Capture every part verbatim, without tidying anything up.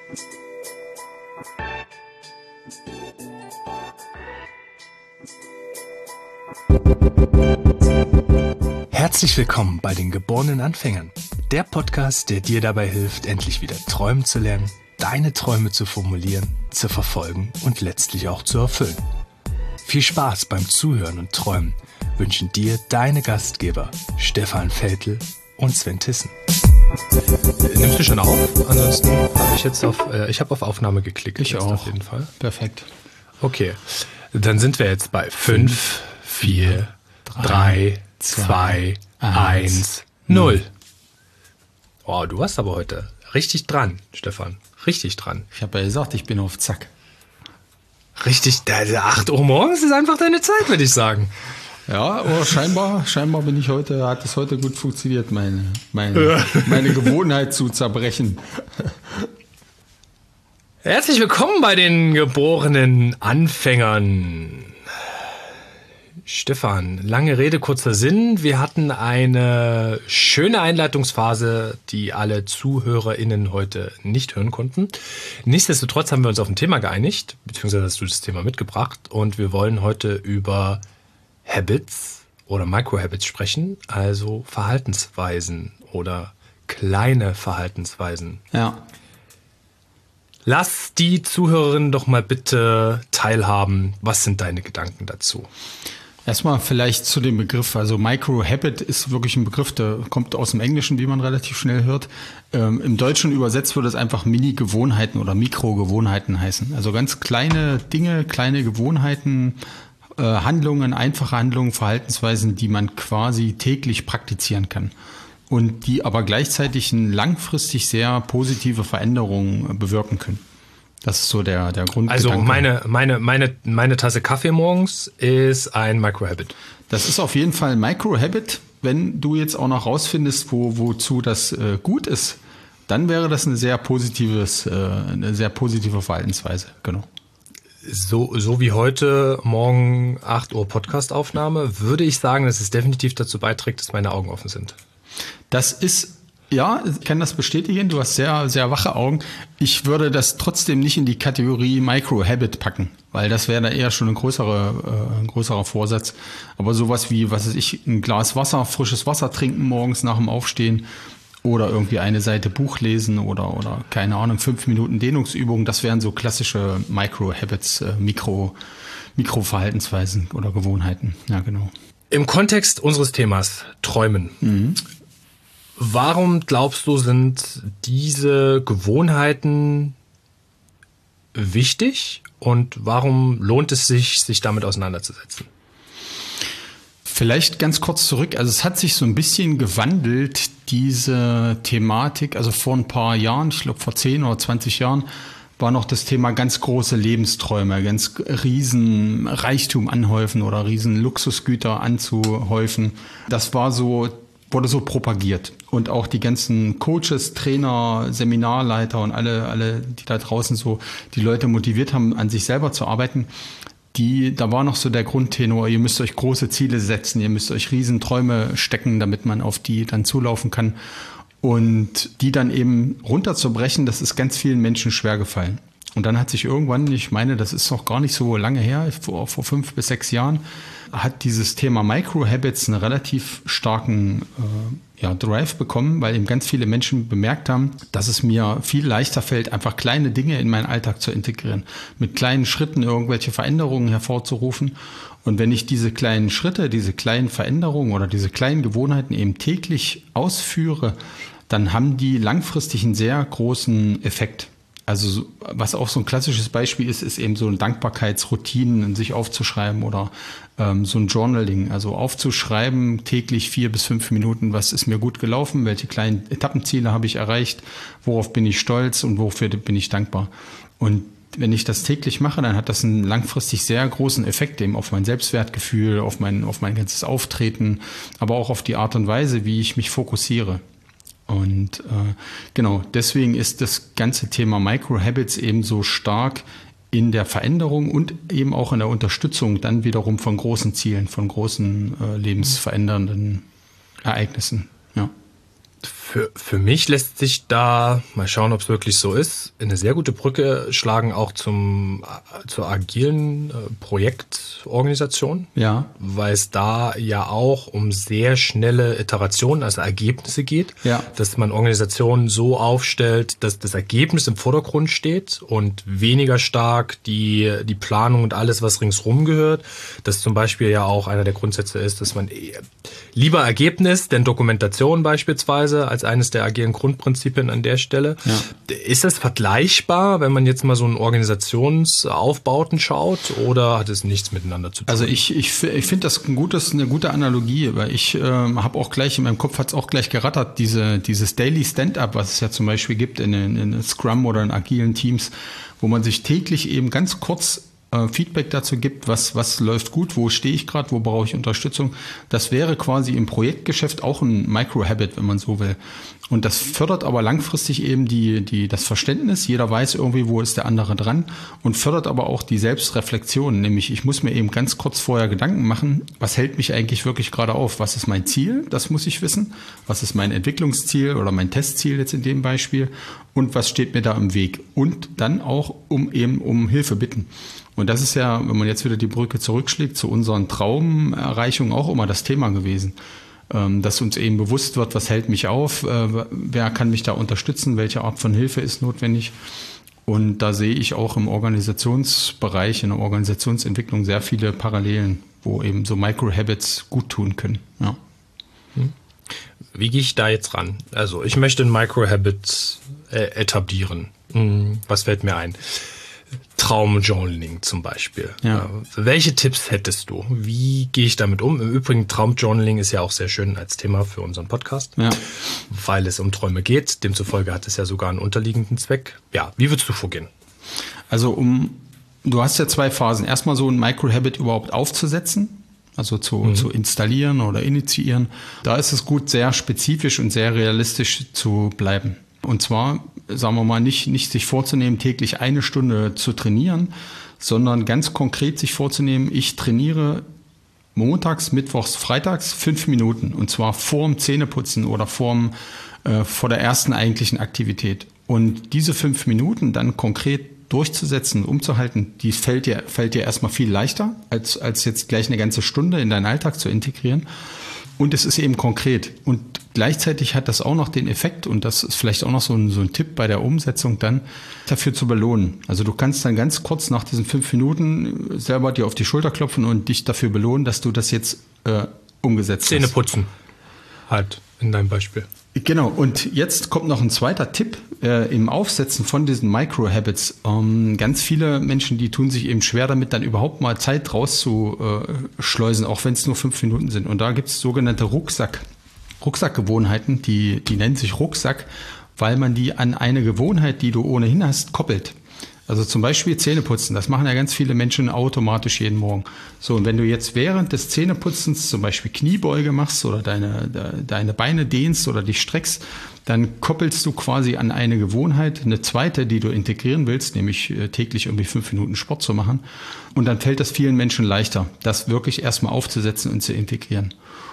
Herzlich willkommen bei den geborenen Anfängern, der Podcast, der dir dabei hilft, endlich wieder träumen zu lernen, deine Träume zu formulieren, zu verfolgen und letztlich auch zu erfüllen. Viel Spaß beim Zuhören und Träumen wünschen dir deine Gastgeber Stefan Veltl und Sven Tissen. Nimmst du schon auf? Ansonsten habe ich jetzt auf, äh, ich habe auf Aufnahme geklickt. Ich auch. Auf jeden Fall. Perfekt. Okay, dann sind wir jetzt bei fünf, vier, drei, zwei, eins, null. Oh, du warst aber heute richtig dran, Stefan. Richtig dran. Ich habe ja gesagt, ich bin auf Zack. Richtig, acht Uhr morgens ist einfach deine Zeit, würde ich sagen. Ja, aber scheinbar, scheinbar bin ich heute, hat es heute gut funktioniert, meine, meine, meine Gewohnheit zu zerbrechen. Herzlich willkommen bei den geborenen Anfängern. Stefan, lange Rede, kurzer Sinn. Wir hatten eine schöne Einleitungsphase, die alle ZuhörerInnen heute nicht hören konnten. Nichtsdestotrotz haben wir uns auf ein Thema geeinigt, beziehungsweise hast du das Thema mitgebracht. Und wir wollen heute über Habits oder Microhabits sprechen, also Verhaltensweisen oder kleine Verhaltensweisen. Ja. Lass die Zuhörerinnen doch mal bitte teilhaben. Was sind deine Gedanken dazu? Erstmal vielleicht zu dem Begriff, also Microhabit ist wirklich ein Begriff, der kommt aus dem Englischen, wie man relativ schnell hört. Ähm, im Deutschen übersetzt würde es einfach Mini-Gewohnheiten oder Mikrogewohnheiten heißen. Also ganz kleine Dinge, kleine Gewohnheiten, äh, Handlungen, einfache Handlungen, Verhaltensweisen, die man quasi täglich praktizieren kann. Und die aber gleichzeitig eine langfristig sehr positive Veränderungen bewirken können. Das ist so der, der Grundgedanke. Also meine, meine, meine, meine Tasse Kaffee morgens ist ein Microhabit. Das ist auf jeden Fall ein Microhabit. Wenn du jetzt auch noch rausfindest, wo, wozu das äh, gut ist, dann wäre das eine sehr positives, äh, eine sehr positive Verhaltensweise. Genau. So, so wie heute Morgen acht Uhr Podcastaufnahme, würde ich sagen, dass es definitiv dazu beiträgt, dass meine Augen offen sind. Das ist, ja, ich kann das bestätigen. Du hast sehr, sehr wache Augen. Ich würde das trotzdem nicht in die Kategorie Microhabit packen, weil das wäre da eher schon ein größerer, äh, ein größerer Vorsatz. Aber sowas wie, was weiß ich, ein Glas Wasser, frisches Wasser trinken morgens nach dem Aufstehen oder irgendwie eine Seite Buch lesen oder, oder keine Ahnung, fünf Minuten Dehnungsübung, das wären so klassische Microhabits, äh, Mikro, Mikroverhaltensweisen oder Gewohnheiten. Ja, genau. Im Kontext unseres Themas Träumen. Mhm. Warum glaubst du, sind diese Gewohnheiten wichtig und warum lohnt es sich, sich damit auseinanderzusetzen? Vielleicht ganz kurz zurück. Also es hat sich so ein bisschen gewandelt, diese Thematik. Also vor ein paar Jahren, ich glaube vor zehn oder zwanzig Jahren, war noch das Thema ganz große Lebensträume, ganz riesen Reichtum anhäufen oder riesen Luxusgüter anzuhäufen. Das war so, wurde so propagiert. Und auch die ganzen Coaches, Trainer, Seminarleiter und alle, alle, die da draußen so die Leute motiviert haben, an sich selber zu arbeiten, die, da war noch so der Grundtenor, ihr müsst euch große Ziele setzen, ihr müsst euch riesen Träume stecken, damit man auf die dann zulaufen kann. Und die dann eben runterzubrechen, das ist ganz vielen Menschen schwer gefallen. Und dann hat sich irgendwann, ich meine, das ist noch gar nicht so lange her, vor, vor fünf bis sechs Jahren, hat dieses Thema Microhabits einen relativ starken äh, ja, Drive bekommen, weil eben ganz viele Menschen bemerkt haben, dass es mir viel leichter fällt, einfach kleine Dinge in meinen Alltag zu integrieren, mit kleinen Schritten irgendwelche Veränderungen hervorzurufen. Und wenn ich diese kleinen Schritte, diese kleinen Veränderungen oder diese kleinen Gewohnheiten eben täglich ausführe, dann haben die langfristig einen sehr großen Effekt. Also was auch so ein klassisches Beispiel ist, ist eben so ein Dankbarkeitsroutinen, sich aufzuschreiben oder ähm, so ein Journaling, also aufzuschreiben täglich vier bis fünf Minuten, was ist mir gut gelaufen, welche kleinen Etappenziele habe ich erreicht, worauf bin ich stolz und wofür bin ich dankbar. Und wenn ich das täglich mache, dann hat das einen langfristig sehr großen Effekt eben auf mein Selbstwertgefühl, auf mein, auf mein ganzes Auftreten, aber auch auf die Art und Weise, wie ich mich fokussiere. Und äh, genau, deswegen ist das ganze Thema Microhabits eben so stark in der Veränderung und eben auch in der Unterstützung dann wiederum von großen Zielen, von großen äh, lebensverändernden Ereignissen. Ja. Für, für mich lässt sich da, mal schauen, ob es wirklich so ist, eine sehr gute Brücke schlagen auch zum, zur agilen äh, Projektorganisation. Ja. Weil es da ja auch um sehr schnelle Iterationen, also Ergebnisse geht. Ja. Dass man Organisationen so aufstellt, dass das Ergebnis im Vordergrund steht und weniger stark die, die Planung und alles, was ringsrum gehört. Das zum Beispiel ja auch einer der Grundsätze ist, dass man lieber Ergebnis, denn Dokumentation beispielsweise, als eines der agilen Grundprinzipien an der Stelle. Ja. Ist das vergleichbar, wenn man jetzt mal so einen Organisationsaufbauten schaut, oder hat es nichts miteinander zu tun? Also ich, ich, ich finde das ein gutes, eine gute Analogie, weil ich äh, habe auch gleich, in meinem Kopf hat es auch gleich gerattert, diese, dieses Daily Stand-up, was es ja zum Beispiel gibt in, in, in Scrum oder in agilen Teams, wo man sich täglich eben ganz kurz Feedback dazu gibt, was, was läuft gut, wo stehe ich gerade, wo brauche ich Unterstützung. Das wäre quasi im Projektgeschäft auch ein Micro-Habit, wenn man so will. Und das fördert aber langfristig eben die, die, das Verständnis. Jeder weiß irgendwie, wo ist der andere dran, und fördert aber auch die Selbstreflexion. Nämlich, ich muss mir eben ganz kurz vorher Gedanken machen, was hält mich eigentlich wirklich gerade auf? Was ist mein Ziel? Das muss ich wissen. Was ist mein Entwicklungsziel oder mein Testziel jetzt in dem Beispiel? Und was steht mir da im Weg? Und dann auch um eben um Hilfe bitten. Und das ist ja, wenn man jetzt wieder die Brücke zurückschlägt, zu unseren Traumerreichungen auch immer das Thema gewesen. Dass uns eben bewusst wird, was hält mich auf, wer kann mich da unterstützen, welche Art von Hilfe ist notwendig. Und da sehe ich auch im Organisationsbereich, in der Organisationsentwicklung sehr viele Parallelen, wo eben so Micro-Habits gut tun können. Ja. Wie gehe ich da jetzt ran? Also ich möchte ein Micro-Habit äh, etablieren. Was fällt mir ein? Traumjournaling zum Beispiel. Ja. Welche Tipps hättest du? Wie gehe ich damit um? Im Übrigen, Traumjournaling ist ja auch sehr schön als Thema für unseren Podcast, ja, weil es um Träume geht. Demzufolge hat es ja sogar einen unterliegenden Zweck. Ja, wie würdest du vorgehen? Also um, du hast ja zwei Phasen. Erstmal so ein Micro-Habit überhaupt aufzusetzen, also zu, mhm. zu installieren oder initiieren. Da ist es gut, sehr spezifisch und sehr realistisch zu bleiben. Und zwar, sagen wir mal, nicht, nicht sich vorzunehmen, täglich eine Stunde zu trainieren, sondern ganz konkret sich vorzunehmen, ich trainiere montags, mittwochs, freitags fünf Minuten, und zwar vorm Zähneputzen oder vorm, äh, vor der ersten eigentlichen Aktivität. Und diese fünf Minuten dann konkret durchzusetzen, umzuhalten, die fällt dir, fällt dir erstmal viel leichter, als, als jetzt gleich eine ganze Stunde in deinen Alltag zu integrieren. Und es ist eben konkret. Und gleichzeitig hat das auch noch den Effekt, und das ist vielleicht auch noch so ein, so ein Tipp bei der Umsetzung dann, dafür zu belohnen. Also du kannst dann ganz kurz nach diesen fünf Minuten selber dir auf die Schulter klopfen und dich dafür belohnen, dass du das jetzt äh, umgesetzt hast. Zähne putzen halt in deinem Beispiel. Genau, und jetzt kommt noch ein zweiter Tipp äh, im Aufsetzen von diesen Micro-Habits. Ähm, ganz viele Menschen, die tun sich eben schwer damit, dann überhaupt mal Zeit rauszuschleusen, auch wenn es nur fünf Minuten sind. Und da gibt es sogenannte Rucksack, Rucksackgewohnheiten, die, die nennen sich Rucksack, weil man die an eine Gewohnheit, die du ohnehin hast, koppelt. Also zum Beispiel Zähneputzen, das machen ja ganz viele Menschen automatisch jeden Morgen. So, und wenn du jetzt während des Zähneputzens zum Beispiel Kniebeuge machst oder deine, de, deine Beine dehnst oder dich streckst, dann koppelst du quasi an eine Gewohnheit eine zweite, die du integrieren willst, nämlich täglich irgendwie fünf Minuten Sport zu machen. Und dann fällt das vielen Menschen leichter, das wirklich erstmal aufzusetzen und zu integrieren.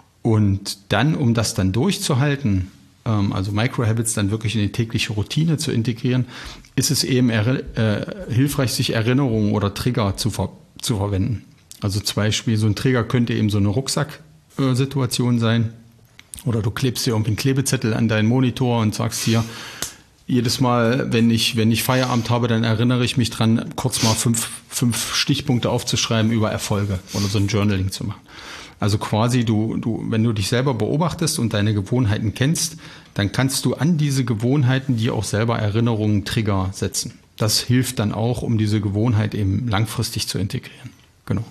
Und dann, um das dann durchzuhalten, also Micro-Habits dann wirklich in die tägliche Routine zu integrieren, ist es eben äh, hilfreich, sich Erinnerungen oder Trigger zu, ver- zu verwenden. Also zum Beispiel so ein Trigger könnte eben so eine Rucksack-Situation sein, oder du klebst dir irgendwie einen Klebezettel an deinen Monitor und sagst hier, jedes Mal, wenn ich, wenn ich Feierabend habe, dann erinnere ich mich dran, kurz mal fünf, fünf Stichpunkte aufzuschreiben über Erfolge oder so ein Journaling zu machen. Also quasi, du, du, wenn du dich selber beobachtest und deine Gewohnheiten kennst, dann kannst du an diese Gewohnheiten dir auch selber Erinnerungen, Trigger setzen. Das hilft dann auch, um diese Gewohnheit eben langfristig zu integrieren. Genau.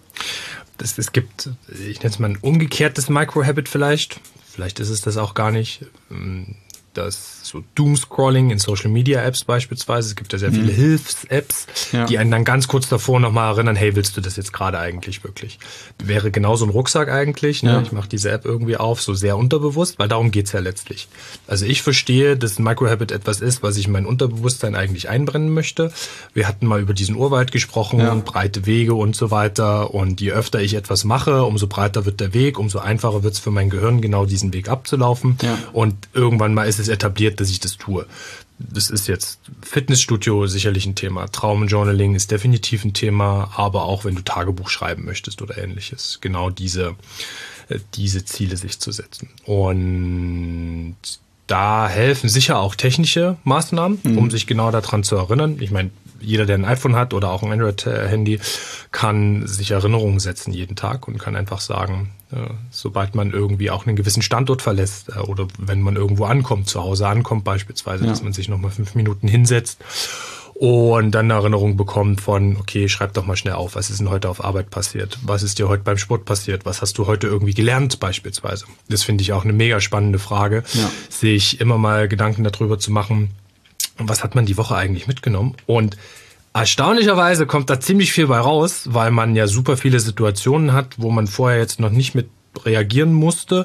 Das, es gibt, ich nenne es mal ein umgekehrtes Micro-Habit vielleicht. Vielleicht ist es das auch gar nicht. das so Doomscrolling in Social-Media-Apps beispielsweise. Es gibt ja sehr viele mhm. Hilfs-Apps, ja. die einen dann ganz kurz davor nochmal erinnern, hey, willst du das jetzt gerade eigentlich wirklich? Wäre genauso ein Rucksack eigentlich. Ne? Ja. Ich mache diese App irgendwie auf, so sehr unterbewusst, weil darum geht's ja letztlich. Also ich verstehe, dass ein Microhabit etwas ist, was ich in mein Unterbewusstsein eigentlich einbrennen möchte. Wir hatten mal über diesen Urwald gesprochen, ja. breite Wege und so weiter. Und je öfter ich etwas mache, umso breiter wird der Weg, umso einfacher wird's für mein Gehirn, genau diesen Weg abzulaufen. Ja. Und irgendwann mal ist es etabliert, dass ich das tue. Das ist jetzt Fitnessstudio sicherlich ein Thema. Traumjournaling ist definitiv ein Thema, aber auch wenn du Tagebuch schreiben möchtest oder ähnliches. Genau diese, diese Ziele sich zu setzen. Und da helfen sicher auch technische Maßnahmen, mhm. um sich genau daran zu erinnern. Ich meine, jeder, der ein iPhone hat oder auch ein Android-Handy, kann sich Erinnerungen setzen jeden Tag und kann einfach sagen, äh, sobald man irgendwie auch einen gewissen Standort verlässt äh, oder wenn man irgendwo ankommt, zu Hause ankommt beispielsweise, ja. dass man sich nochmal fünf Minuten hinsetzt und dann eine Erinnerung bekommt von, okay, schreib doch mal schnell auf, was ist denn heute auf Arbeit passiert? Was ist dir heute beim Sport passiert? Was hast du heute irgendwie gelernt beispielsweise? Das finde ich auch eine mega spannende Frage, ja. sich immer mal Gedanken darüber zu machen, was hat man die Woche eigentlich mitgenommen? Und erstaunlicherweise kommt da ziemlich viel bei raus, weil man ja super viele Situationen hat, wo man vorher jetzt noch nicht mit reagieren musste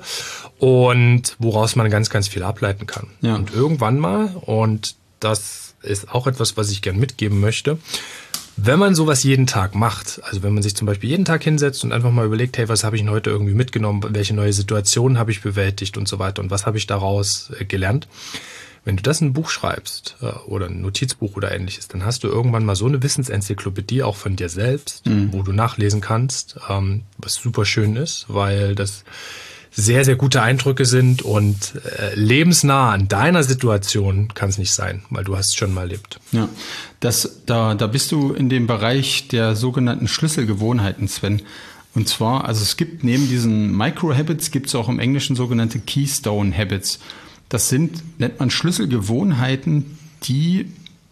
und woraus man ganz, ganz viel ableiten kann. Ja. Und irgendwann mal, und das ist auch etwas, was ich gern mitgeben möchte, wenn man sowas jeden Tag macht, also wenn man sich zum Beispiel jeden Tag hinsetzt und einfach mal überlegt, hey, was habe ich denn heute irgendwie mitgenommen, welche neue Situationen habe ich bewältigt und so weiter und was habe ich daraus gelernt, wenn du das in ein Buch schreibst äh, oder ein Notizbuch oder ähnliches, dann hast du irgendwann mal so eine Wissensenzyklopädie auch von dir selbst, mhm. wo du nachlesen kannst, ähm, was super schön ist, weil das sehr, sehr gute Eindrücke sind und äh, lebensnah an deiner Situation kann es nicht sein, weil du hast es schon mal erlebt. Ja, das, da, da bist du in dem Bereich der sogenannten Schlüsselgewohnheiten, Sven. Und zwar, also es gibt neben diesen Micro-Habits, gibt es auch im Englischen sogenannte Keystone-Habits. Das sind, nennt man Schlüsselgewohnheiten, die,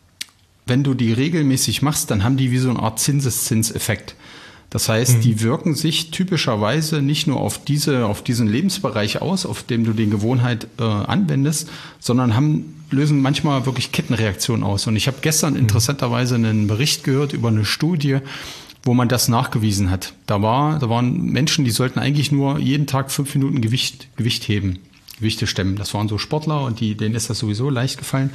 wenn du die regelmäßig machst, dann haben die wie so eine Art Zinseszinseffekt. Das heißt, mhm. die wirken sich typischerweise nicht nur auf diese, auf diesen Lebensbereich aus, auf dem du die Gewohnheit äh, anwendest, sondern haben, lösen manchmal wirklich Kettenreaktionen aus. Und ich habe gestern mhm. interessanterweise einen Bericht gehört über eine Studie, wo man das nachgewiesen hat. Da war, da waren Menschen, die sollten eigentlich nur jeden Tag fünf Minuten Gewicht, Gewicht heben. Gewichte stemmen. Das waren so Sportler und die, denen ist das sowieso leicht gefallen.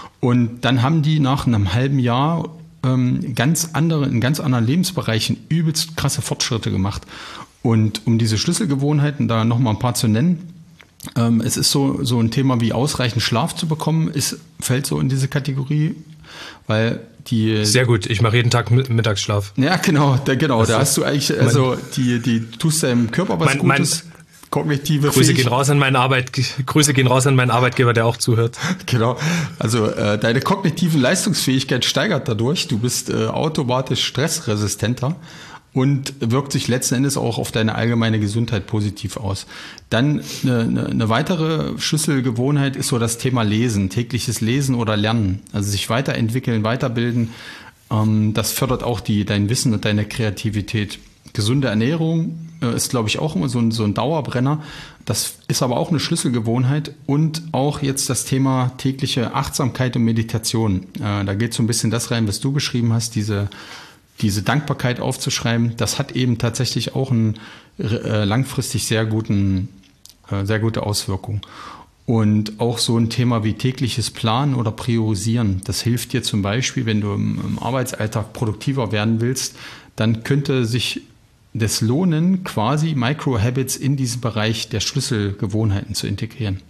Und dann haben die nach einem halben Jahr ähm, ganz andere, in ganz anderen Lebensbereichen übelst krasse Fortschritte gemacht. Und um diese Schlüsselgewohnheiten da nochmal ein paar zu nennen, ähm, es ist so, so ein Thema wie ausreichend Schlaf zu bekommen, ist, fällt so in diese Kategorie, weil die... Sehr gut, ich mache jeden Tag Mittagsschlaf. Ja, genau, da, genau, da hast du eigentlich, also die, die tust deinem Körper was mein, Gutes. Mein Kognitive Grüße gehen raus an meinen Arbeit, Grüße gehen raus an meinen Arbeitgeber, der auch zuhört. Genau. Also äh, deine kognitive Leistungsfähigkeit steigert dadurch. Du bist äh, automatisch stressresistenter und wirkt sich letzten Endes auch auf deine allgemeine Gesundheit positiv aus. Dann eine, eine, eine weitere Schlüsselgewohnheit ist so das Thema Lesen, tägliches Lesen oder Lernen. Also sich weiterentwickeln, weiterbilden. Ähm, das fördert auch die, dein Wissen und deine Kreativität. Gesunde Ernährung äh, ist, glaube ich, auch immer so ein, so ein Dauerbrenner. Das ist aber auch eine Schlüsselgewohnheit. Und auch jetzt das Thema tägliche Achtsamkeit und Meditation. Äh, da geht so ein bisschen das rein, was du beschrieben hast, diese, diese Dankbarkeit aufzuschreiben. Das hat eben tatsächlich auch einen äh, langfristig sehr guten, äh, sehr gute Auswirkung. Und auch so ein Thema wie tägliches Planen oder Priorisieren. Das hilft dir zum Beispiel, wenn du im, im Arbeitsalltag produktiver werden willst, dann könnte sich das lohnen, quasi Micro-Habits in diesen Bereich der Schlüsselgewohnheiten zu integrieren.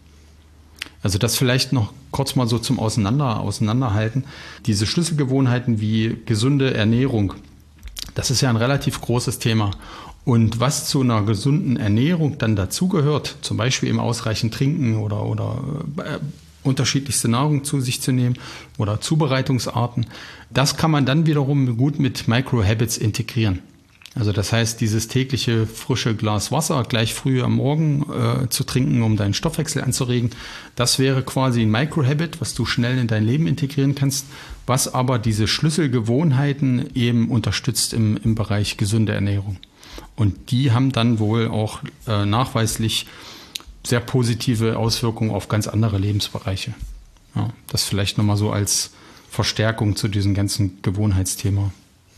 Also das vielleicht noch kurz mal so zum Auseinander, Auseinanderhalten. Diese Schlüsselgewohnheiten wie gesunde Ernährung, das ist ja ein relativ großes Thema. Und was zu einer gesunden Ernährung dann dazugehört, zum Beispiel im ausreichend Trinken oder, oder äh, unterschiedlichste Nahrung zu sich zu nehmen oder Zubereitungsarten, das kann man dann wiederum gut mit Micro-Habits integrieren. Also das heißt, dieses tägliche frische Glas Wasser gleich früh am Morgen äh, zu trinken, um deinen Stoffwechsel anzuregen, das wäre quasi ein Micro-Habit, was du schnell in dein Leben integrieren kannst, was aber diese Schlüsselgewohnheiten eben unterstützt im, im Bereich gesunde Ernährung. Und die haben dann wohl auch äh, nachweislich sehr positive Auswirkungen auf ganz andere Lebensbereiche. Ja, das vielleicht nochmal so als Verstärkung zu diesem ganzen Gewohnheitsthema.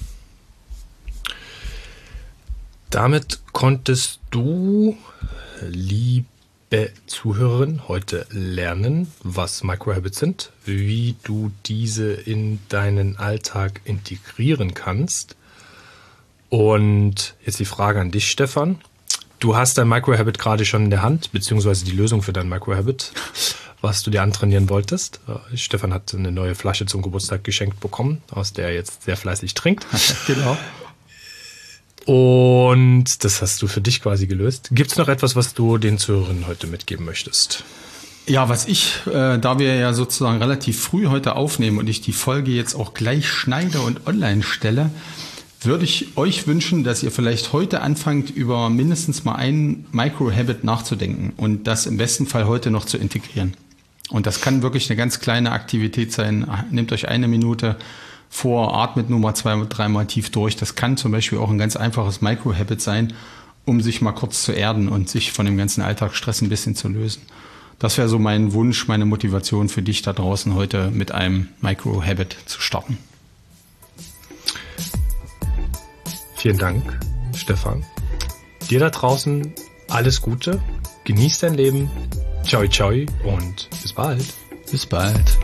Damit konntest du, liebe Zuhörerin, heute lernen, was Microhabits sind, wie du diese in deinen Alltag integrieren kannst. Und jetzt die Frage an dich, Stefan. Du hast dein Microhabit gerade schon in der Hand, beziehungsweise die Lösung für dein Microhabit, was du dir antrainieren wolltest. Stefan hat eine neue Flasche zum Geburtstag geschenkt bekommen, aus der er jetzt sehr fleißig trinkt. Genau. Und das hast du für dich quasi gelöst. Gibt es noch etwas, was du den Zuhörern heute mitgeben möchtest? Ja, was ich, äh, da wir ja sozusagen relativ früh heute aufnehmen und ich die Folge jetzt auch gleich schneide und online stelle, würde ich euch wünschen, dass ihr vielleicht heute anfangt, über mindestens mal einen Microhabit nachzudenken und das im besten Fall heute noch zu integrieren. Und das kann wirklich eine ganz kleine Aktivität sein. Nehmt euch eine Minute vor, atmet nur mal zwei, dreimal tief durch. Das kann zum Beispiel auch ein ganz einfaches Microhabit sein, um sich mal kurz zu erden und sich von dem ganzen Alltagsstress ein bisschen zu lösen. Das wäre so mein Wunsch, meine Motivation für dich da draußen heute mit einem Microhabit zu starten. Vielen Dank, Stefan. Dir da draußen alles Gute, genieß dein Leben, ciao ciao und bis bald. Bis bald.